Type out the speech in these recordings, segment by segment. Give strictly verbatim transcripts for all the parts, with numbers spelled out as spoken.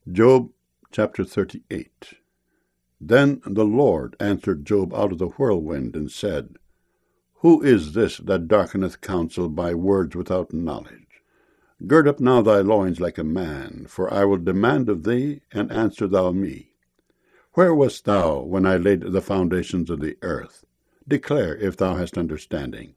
Job chapter thirty-eight. Then the Lord answered Job out of the whirlwind, and said, Who is this that darkeneth counsel by words without knowledge? Gird up now thy loins like a man, for I will demand of thee, and answer thou me. Where wast thou when I laid the foundations of the earth? Declare, if thou hast understanding.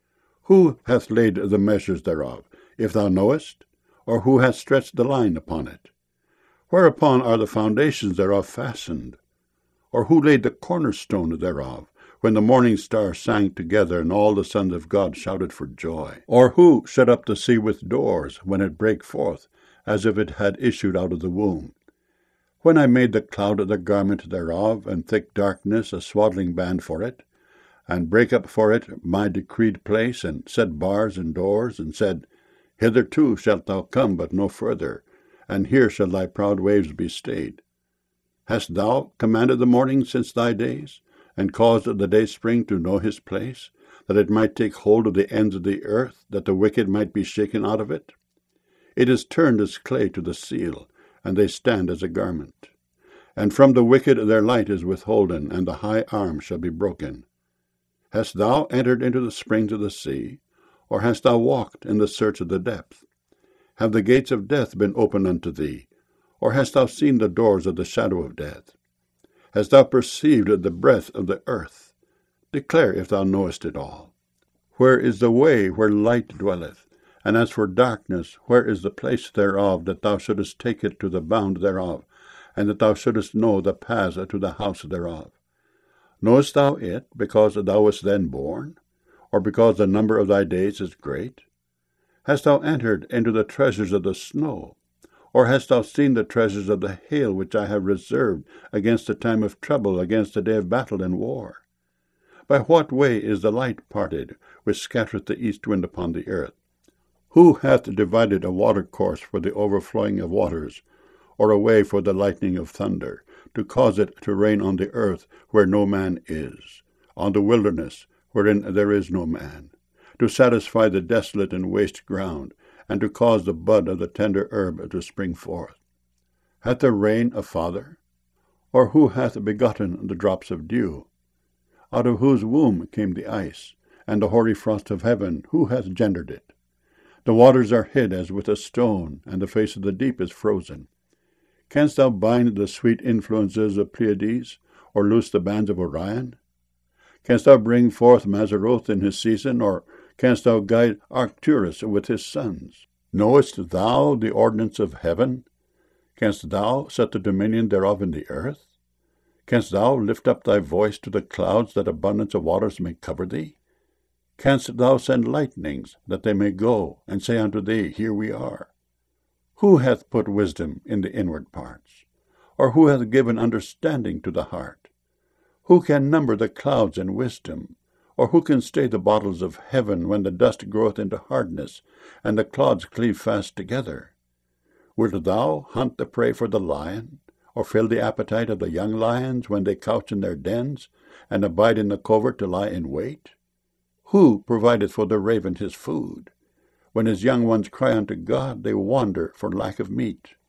Who hath laid the measures thereof, if thou knowest? Or who hath stretched the line upon it? Whereupon are the foundations thereof fastened? Or who laid the cornerstone thereof, when the morning stars sang together, and all the sons of God shouted for joy? Or who shut up the sea with doors, when it brake forth, as if it had issued out of the womb? When I made the cloud the garment thereof, and thick darkness a swaddling band for it, and brake up for it my decreed place, and set bars and doors, and said, Hitherto shalt thou come, but no further, and here shall thy proud waves be stayed. Hast thou commanded the morning since thy days, and caused the day spring to know his place, that it might take hold of the ends of the earth, that the wicked might be shaken out of it? It is turned as clay to the seal, and they stand as a garment. And from the wicked their light is withholden, and the high arm shall be broken. Hast thou entered into the springs of the sea, or hast thou walked in the search of the depth? Have the gates of death been opened unto thee, or hast thou seen the doors of the shadow of death? Hast thou perceived the breadth of the earth? Declare, if thou knowest it all. Where is the way where light dwelleth? And as for darkness, where is the place thereof, that thou shouldest take it to the bound thereof, and that thou shouldest know the paths to the house thereof? Knowest thou it, because thou wast then born, or because the number of thy days is great? Hast thou entered into the treasures of the snow, or hast thou seen the treasures of the hail, which I have reserved against the time of trouble, against the day of battle and war? By what way is the light parted, which scattereth the east wind upon the earth? Who hath divided a watercourse for the overflowing of waters, or a way for the lightning of thunder, to cause it to rain on the earth where no man is, on the wilderness wherein there is no man, to satisfy the desolate and waste ground, and to cause the bud of the tender herb to spring forth? Hath the rain a father? Or who hath begotten the drops of dew? Out of whose womb came the ice, and the hoary frost of heaven? Who hath gendered it? The waters are hid as with a stone, and the face of the deep is frozen. Canst thou bind the sweet influences of Pleiades, or loose the bands of Orion? Canst thou bring forth Mazzaroth in his season, or canst thou guide Arcturus with his sons? Knowest thou the ordinance of heaven? Canst thou set the dominion thereof in the earth? Canst thou lift up thy voice to the clouds, that abundance of waters may cover thee? Canst thou send lightnings, that they may go, and say unto thee, Here we are? Who hath put wisdom in the inward parts? Or who hath given understanding to the heart? Who can number the clouds in wisdom? Or who can stay the bottles of heaven, when the dust groweth into hardness, and the clods cleave fast together? Wilt thou hunt the prey for the lion, or fill the appetite of the young lions, when they couch in their dens, and abide in the covert to lie in wait? Who provideth for the raven his food? When his young ones cry unto God, they wander for lack of meat.